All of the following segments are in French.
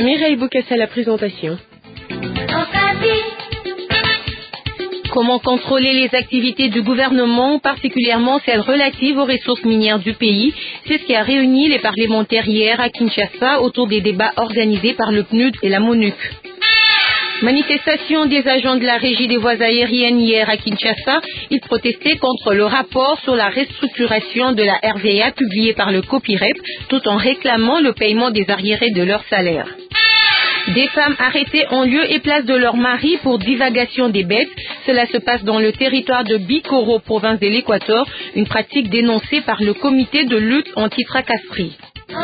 Mireille Boucasse à la présentation. Comment contrôler les activités du gouvernement, particulièrement celles relatives aux ressources minières du pays? C'est ce qui a réuni les parlementaires hier à Kinshasa autour des débats organisés par le PNUD et la MONUC. Manifestation des agents de la Régie des voies aériennes hier à Kinshasa. Ils protestaient contre le rapport sur la restructuration de la RVA publié par le COPIREP, tout en réclamant le paiement des arriérés de leur salaire. Des femmes arrêtées en lieu et place de leur mari pour divagation des bêtes. Cela se passe dans le territoire de Bikoro, province de l'Équateur, une pratique dénoncée par le comité de lutte anti-tracasserie.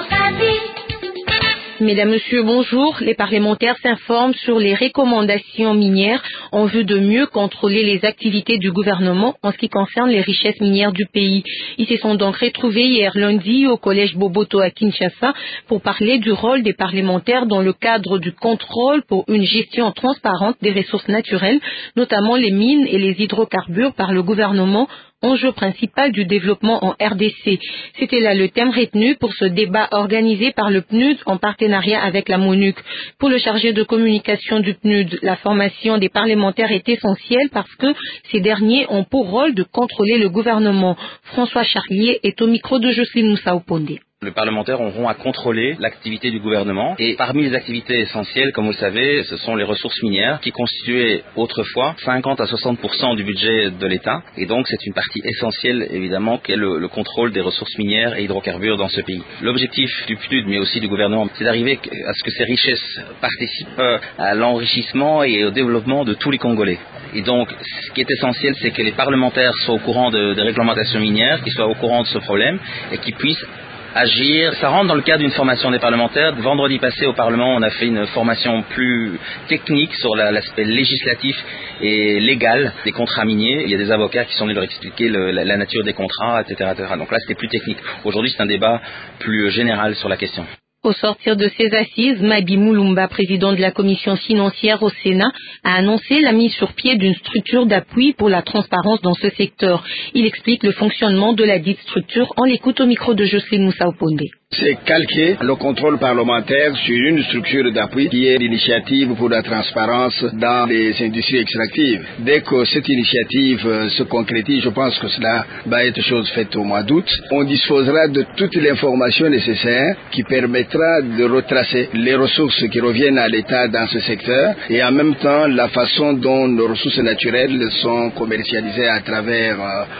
Mesdames, Messieurs, bonjour. Les parlementaires s'informent sur les recommandations minières en vue de mieux contrôler les activités du gouvernement en ce qui concerne les richesses minières du pays. Ils se sont donc retrouvés hier lundi au collège Boboto à Kinshasa pour parler du rôle des parlementaires dans le cadre du contrôle pour une gestion transparente des ressources naturelles, notamment les mines et les hydrocarbures par le gouvernement, enjeu principal du développement en RDC. C'était là le thème retenu pour ce débat organisé par le PNUD en partenariat avec la MONUC. Pour le chargé de communication du PNUD, la formation des parlementaires est essentielle parce que ces derniers ont pour rôle de contrôler le gouvernement. François Charlier est au micro de Jocelyne Moussa-Opondé. Les parlementaires auront à contrôler l'activité du gouvernement et parmi les activités essentielles, comme vous le savez, ce sont les ressources minières qui constituaient autrefois 50 à 60% du budget de l'État et donc c'est une partie essentielle évidemment qu'est le contrôle des ressources minières et hydrocarbures dans ce pays. L'objectif du PNUD mais aussi du gouvernement, c'est d'arriver à ce que ces richesses participent à l'enrichissement et au développement de tous les Congolais. Et donc, ce qui est essentiel, c'est que les parlementaires soient au courant des réglementations minières, qu'ils soient au courant de ce problème et qu'ils puissent agir. Ça rentre dans le cadre d'une formation des parlementaires. Vendredi passé au Parlement, on a fait une formation plus technique sur l'aspect législatif et légal des contrats miniers. Il y a des avocats qui sont venus leur expliquer la nature des contrats, etc., etc. Donc là, c'était plus technique. Aujourd'hui, c'est un débat plus général sur la question. Au sortir de ces assises, Mabi Moulumba, président de la commission financière au Sénat, a annoncé la mise sur pied d'une structure d'appui pour la transparence dans ce secteur. Il explique le fonctionnement de la dite structure. On l'écoute au micro de Jocelyne Moussa-Opondé. C'est calquer le contrôle parlementaire sur une structure d'appui qui est l'initiative pour la transparence dans les industries extractives. Dès que cette initiative se concrétise, je pense que cela va être chose faite au mois d'août. On disposera de toute l'information nécessaire qui permettra de retracer les ressources qui reviennent à l'État dans ce secteur et en même temps la façon dont nos ressources naturelles sont commercialisées à travers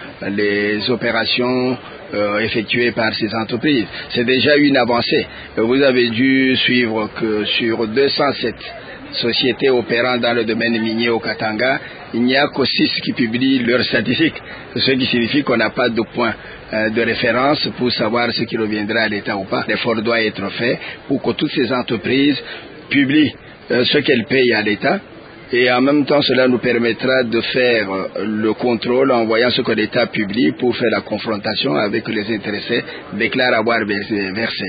les opérations effectuées par ces entreprises. C'est déjà une avancée. Vous avez dû suivre que sur 207 sociétés opérant dans le domaine minier au Katanga, il n'y a que 6 qui publient leurs statistiques, ce qui signifie qu'on n'a pas de point de référence pour savoir ce qui reviendra à l'État ou pas. L'effort doit être fait pour que toutes ces entreprises publient ce qu'elles payent à l'État. Et en même temps, cela nous permettra de faire le contrôle en voyant ce que l'État publie pour faire la confrontation avec les intéressés, déclarent avoir versé.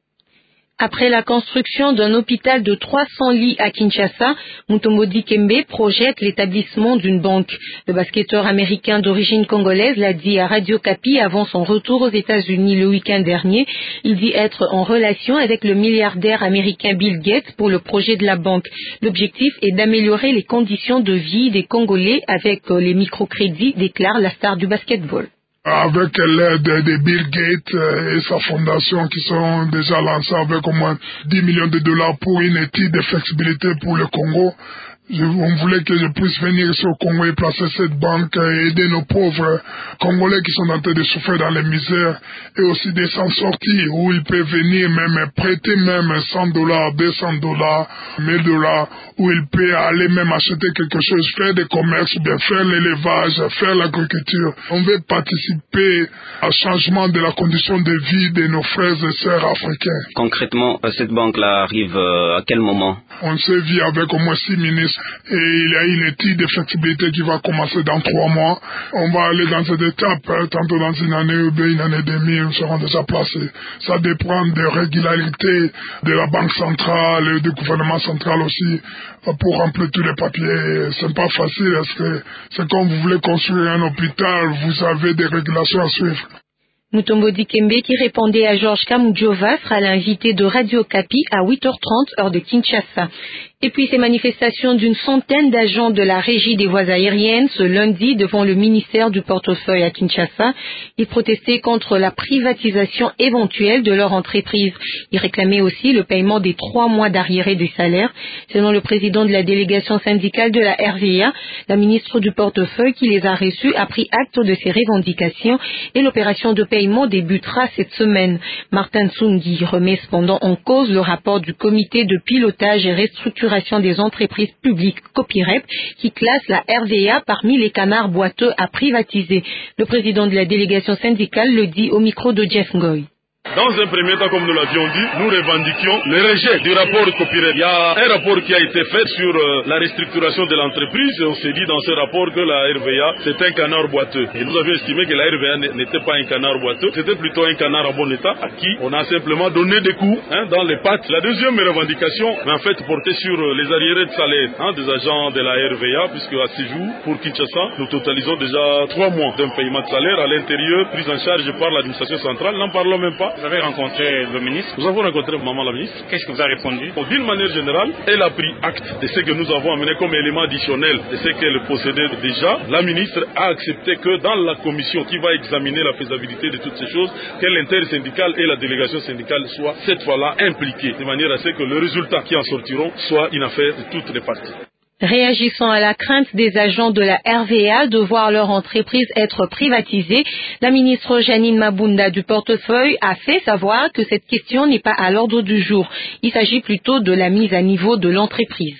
Après la construction d'un hôpital de 300 lits à Kinshasa, Mutombo Dikembe projette l'établissement d'une banque. Le basketteur américain d'origine congolaise l'a dit à Radio Kapi avant son retour aux États-Unis le week-end dernier. Il dit être en relation avec le milliardaire américain Bill Gates pour le projet de la banque. L'objectif est d'améliorer les conditions de vie des Congolais avec les microcrédits, déclare la star du basketball. Avec l'aide de Bill Gates et sa fondation qui sont déjà lancés avec au moins 10 millions de dollars pour une étude de flexibilité pour le Congo. On voulait que je puisse venir ici au Congo et placer cette banque et aider nos pauvres Congolais qui sont en train de souffrir dans les misères et aussi de s'en sortir où ils peuvent venir même prêter même $100, $200, $1000 où ils peuvent aller même acheter quelque chose, faire des commerces, bien faire l'élevage, faire l'agriculture. On veut participer au changement de la condition de vie de nos frères et sœurs africains. Concrètement, cette banque-là arrive à quel moment? On s'est vu avec au moins 6 ministres et il y a une étude de flexibilité qui va commencer dans 3 mois. On va aller dans cette étape, tantôt dans une année ou bien une année et demie, nous serons déjà placés. Ça dépend des régularités de la banque centrale et du gouvernement central aussi pour remplir tous les papiers. C'est pas facile parce que c'est comme vous voulez construire un hôpital, vous avez des régulations à suivre. Mutombo Dikembe, qui répondait à Georges Kamudjova, sera l'invité de Radio Kapi à 8h30 heure de Kinshasa. Et puis ces manifestations d'une centaine d'agents de la Régie des voies aériennes ce lundi devant le ministère du portefeuille à Kinshasa. Ils protestaient contre la privatisation éventuelle de leur entreprise. Ils réclamaient aussi le paiement des 3 mois d'arriérés des salaires. Selon le président de la délégation syndicale de la RVA, la ministre du portefeuille qui les a reçus a pris acte de ces revendications et l'opération de paiement débutera cette semaine. Martin Tsungi remet cependant en cause le rapport du comité de pilotage et restructuration des entreprises publiques Copirep qui classe la RVA parmi les canards boiteux à privatiser. Le président de la délégation syndicale le dit au micro de Jeff Ngoy. Dans un premier temps, comme nous l'avions dit, nous revendiquions le rejet du rapport Copirep. Il y a un rapport qui a été fait sur la restructuration de l'entreprise et on s'est dit dans ce rapport que la RVA c'est un canard boiteux. Et nous avions estimé que la RVA n'était pas un canard boiteux, c'était plutôt un canard en bon état à qui on a simplement donné des coups dans les pattes. La deuxième revendication, en fait, portait sur les arriérés de salaire des agents de la RVA, puisque à ce jour, pour Kinshasa, nous totalisons déjà 3 mois d'un paiement de salaire à l'intérieur, prise en charge par l'administration centrale. N'en parlons même pas. Vous avez rencontré le ministre? Nous avons rencontré maman la ministre. Qu'est-ce que vous avez répondu? D'une manière générale, elle a pris acte de ce que nous avons amené comme élément additionnel de ce qu'elle possédait déjà. La ministre a accepté que dans la commission qui va examiner la faisabilité de toutes ces choses, que l'intersyndicale et la délégation syndicale soient cette fois-là impliquées, de manière à ce que le résultat qui en sortiront soit une affaire de toutes les parties. Réagissant à la crainte des agents de la RVA de voir leur entreprise être privatisée, la ministre Janine Mabunda du portefeuille a fait savoir que cette question n'est pas à l'ordre du jour. Il s'agit plutôt de la mise à niveau de l'entreprise.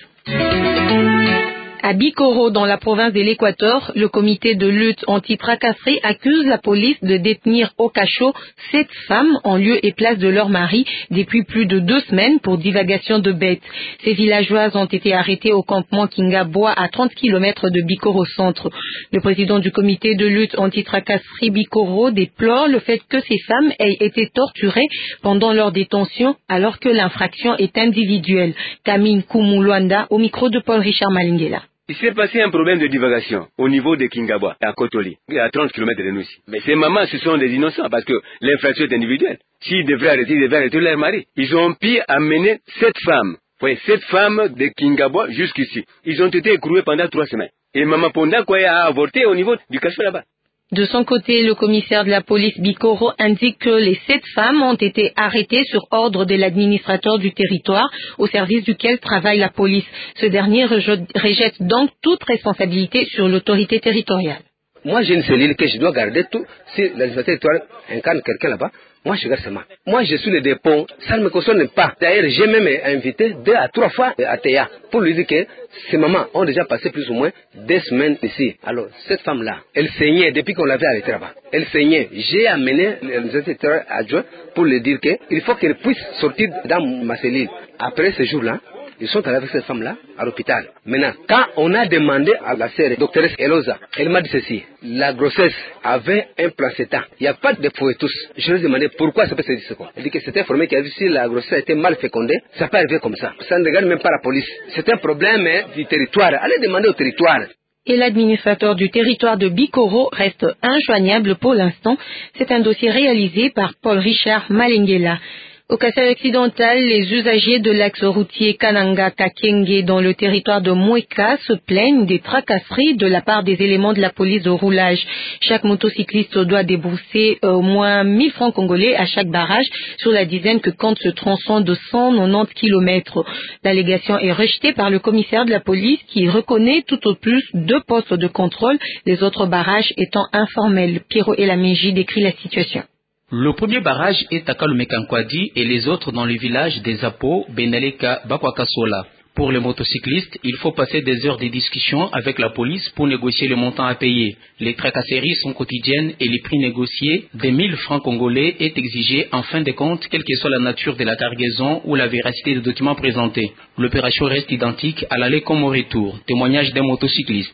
À Bikoro, dans la province de l'Équateur, le comité de lutte anti-tracasserie accuse la police de détenir au cachot 7 femmes en lieu et place de leur mari depuis plus de 2 semaines pour divagation de bêtes. Ces villageoises ont été arrêtées au campement Kingaboa à 30 km de Bikoro centre. Le président du comité de lutte anti-tracasserie Bikoro déplore le fait que ces femmes aient été torturées pendant leur détention alors que l'infraction est individuelle. Camille Koumou-Luanda au micro de Paul Richard Malingela. Il s'est passé un problème de divagation au niveau de Kingaboa, à Kotoli, à 30 km de nous ici. Mais ces mamans, ce sont des innocents parce que l'infraction est individuelle. S'ils devraient arrêter leur mari. Ils ont pu amener 7 femmes. Oui, 7 femmes de Kingaboa jusqu'ici. Ils ont été écroués pendant 3 semaines. Et Maman Ponda a avorté au niveau du cachot là-bas. De son côté, le commissaire de la police Bikoro indique que les 7 femmes ont été arrêtées sur ordre de l'administrateur du territoire au service duquel travaille la police. Ce dernier rejette donc toute responsabilité sur l'autorité territoriale. Moi, j'ai une cellule que je dois garder tout. Si l'administrateur territorial incarne quelqu'un là-bas, moi, je garde seulement. Moi, je suis le dépôt. Ça ne me concerne pas. D'ailleurs, j'ai même invité 2 à 3 fois à Théa pour lui dire que ces mamans ont déjà passé plus ou moins 2 semaines ici. Alors, cette femme-là, elle saignait depuis qu'on l'avait arrêtée là-bas. Elle saignait. J'ai amené l'administrateur territorial adjoint pour lui dire qu'il faut qu'elle puisse sortir dans ma cellule. Après ce jour-là, ils sont allés avec cette femme-là à l'hôpital. Maintenant, quand on a demandé à la sœur, doctoresse Elosa, elle m'a dit ceci. La grossesse avait un placenta. Il n'y a pas de fouettous. Je lui ai demandé pourquoi ça peut se dire ce quoi. Elle dit que c'était informé qu'il y avait si la grossesse a été mal fécondée, ça peut arriver comme ça. Ça ne regarde même pas la police. C'est un problème du territoire. Allez demander au territoire. Et l'administrateur du territoire de Bikoro reste injoignable pour l'instant. C'est un dossier réalisé par Paul Richard Malingela. Au Kassai occidental, les usagers de l'axe routier Kananga-Kakenge dans le territoire de Moueka se plaignent des tracasseries de la part des éléments de la police de roulage. Chaque motocycliste doit débourser au moins 1000 francs congolais à chaque barrage sur la dizaine que compte ce tronçon de 190 km. L'allégation est rejetée par le commissaire de la police qui reconnaît tout au plus 2 postes de contrôle, les autres barrages étant informels. Pierrot Elameji décrit la situation. Le premier barrage est à Kalumekankwadi et les autres dans le village des Apo, Benaleka, Bakwakasola. Pour les motocyclistes, il faut passer des heures de discussion avec la police pour négocier le montant à payer. Les tracasseries sont quotidiennes et les prix négociés des 1000 francs congolais est exigé en fin de compte, quelle que soit la nature de la cargaison ou la véracité des documents présentés. L'opération reste identique à l'aller comme au retour. Témoignage d'un motocycliste.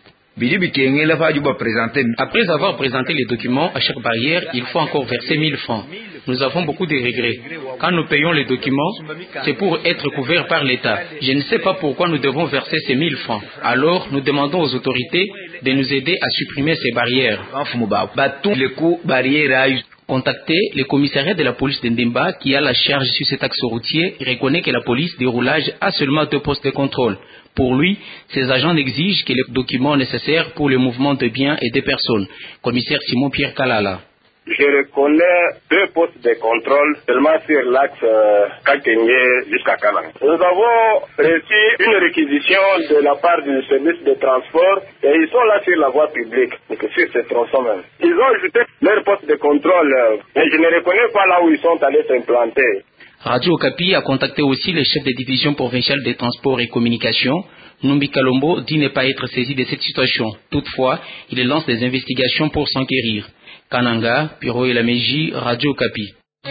Après avoir présenté les documents à chaque barrière, il faut encore verser 1000 francs. Nous avons beaucoup de regrets. Quand nous payons les documents, c'est pour être couverts par l'État. Je ne sais pas pourquoi nous devons verser ces 1000 francs. Alors, nous demandons aux autorités de nous aider à supprimer ces barrières. Contacté, le commissariat de la police d'Ndemba, qui a la charge sur cet axe routier, reconnaît que la police de roulage a seulement 2 postes de contrôle. Pour lui, ses agents n'exigent que les documents nécessaires pour le mouvement de biens et de personnes. Commissaire Simon Pierre Kalala. Je reconnais 2 postes de contrôle seulement sur l'axe Kakenye jusqu'à Kalang. Nous avons reçu une réquisition de la part du service de transport et ils sont là sur la voie publique, donc sur ce tronçon même. Ils ont ajouté leur poste de contrôle, mais je ne reconnais pas là où ils sont allés s'implanter. Radio Okapi a contacté aussi le chef de division provinciale des transports et communications. Numbi Kalombo dit ne pas être saisi de cette situation. Toutefois, il lance des investigations pour s'enquérir. Kananga, Piro et la Meji, Radio Okapi.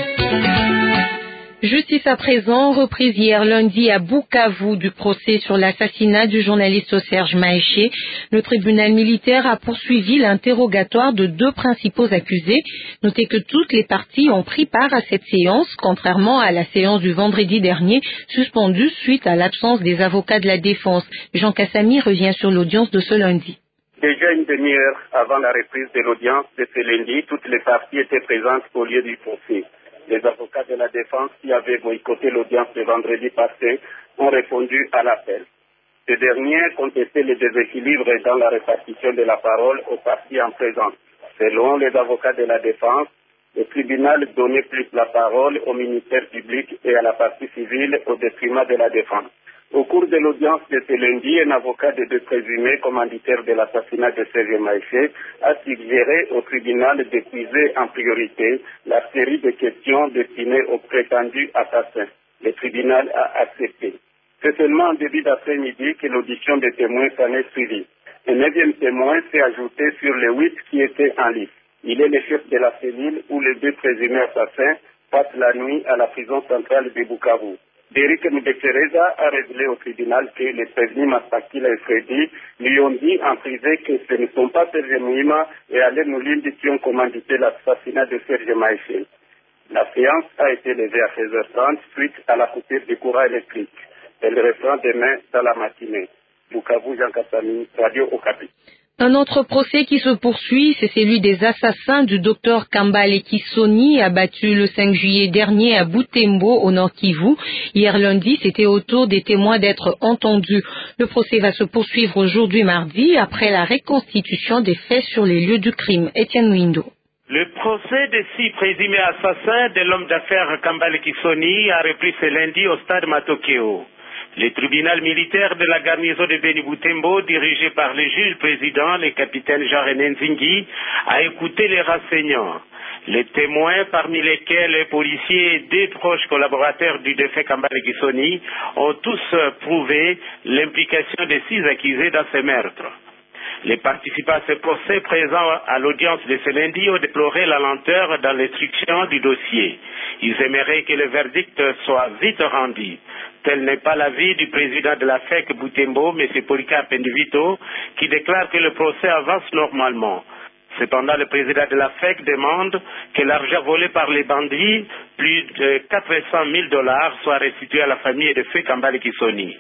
Justice à présent, reprise hier lundi à Bukavu du procès sur l'assassinat du journaliste Serge Maheshe. Le tribunal militaire a poursuivi l'interrogatoire de 2 principaux accusés. Notez que toutes les parties ont pris part à cette séance, contrairement à la séance du vendredi dernier, suspendue suite à l'absence des avocats de la défense. Jean Kassami revient sur l'audience de ce lundi. Déjà une demi-heure avant la reprise de l'audience de ce lundi, toutes les parties étaient présentes au lieu du procès. Les avocats de la défense qui avaient boycotté l'audience de vendredi passé ont répondu à l'appel. Ces derniers contestaient les déséquilibres dans la répartition de la parole aux parties en présence. Selon les avocats de la défense, le tribunal donnait plus la parole au ministère public et à la partie civile au détriment de la défense. Au cours de l'audience de ce lundi, un avocat de 2 présumés commanditaires de l'assassinat de Serge Maheshe a suggéré au tribunal d'épuiser en priorité la série de questions destinées aux prétendus assassins. Le tribunal a accepté. C'est seulement en début d'après-midi que l'audition des témoins s'en est suivie. Un 9e témoin s'est ajouté sur les 8 qui étaient en liste. Il est le chef de la cellule où les 2 présumés assassins passent la nuit à la prison centrale de Bukavu. Derrick Mudeksereza a révélé au tribunal que les prévenus Masakila et Freddy lui ont dit en privé que ce ne sont pas Serge Mouima et Alain Moulindi qui ont commandité l'assassinat de Serge Maheshe. La séance a été levée à 16h30 suite à la coupure du courant électrique. Elle reprend demain dans la matinée. Bukavu, Jean Kassami, Radio Okapi. Un autre procès qui se poursuit, c'est celui des assassins du docteur Kambale Kisoni, abattu le 5 juillet dernier à Butembo, au Nord Kivu. Hier lundi, c'était au tour des témoins d'être entendus. Le procès va se poursuivre aujourd'hui mardi, après la reconstitution des faits sur les lieux du crime. Étienne Mwindo. Le procès des 6 présumés assassins de l'homme d'affaires Kambale Kisoni a repris ce lundi au stade Matokeo. Le tribunal militaire de la garnison de Beni Butembo, dirigé par le juge président, le capitaine Jean-René Nzingi, a écouté les renseignants. Les témoins, parmi lesquels les policiers et 2 proches collaborateurs du défunt Kambale Kisoni, ont tous prouvé l'implication des 6 accusés dans ce meurtre. Les participants à ce procès présents à l'audience de ce lundi ont déploré la lenteur dans l'instruction du dossier. Ils aimeraient que le verdict soit vite rendu. Tel n'est pas l'avis du président de la FEC Butembo, M. Polycarpe Ndivito, qui déclare que le procès avance normalement. Cependant, le président de la FEC demande que l'argent volé par les bandits, plus de 400 000 $, soit restitué à la famille de feu Kambale Kisoni.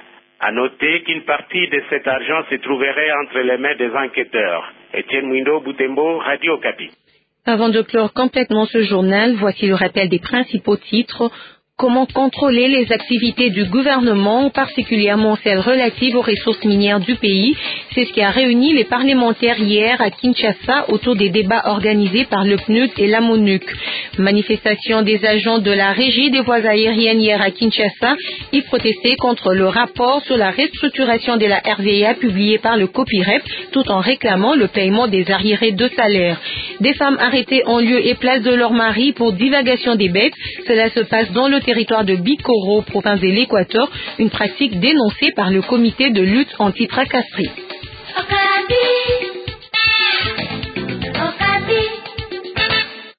À noter qu'une partie de cet argent se trouverait entre les mains des enquêteurs. Étienne Mwindo, Butembo, Radio Okapi. Avant de clore complètement ce journal, voici le rappel des principaux titres. Comment contrôler les activités du gouvernement, particulièrement celles relatives aux ressources minières du pays? C'est ce qui a réuni les parlementaires hier à Kinshasa autour des débats organisés par le PNUD et la MONUC. Manifestation des agents de la régie des voies aériennes hier à Kinshasa. Ils protestaient contre le rapport sur la restructuration de la RVA publié par le COPIREP, tout en réclamant le paiement des arriérés de salaire. Des femmes arrêtées en lieu et place de leur mari pour divagation des bêtes. Cela se passe dans le territoire de Bikoro, province de l'Équateur, une pratique dénoncée par le comité de lutte anti-tracasserie.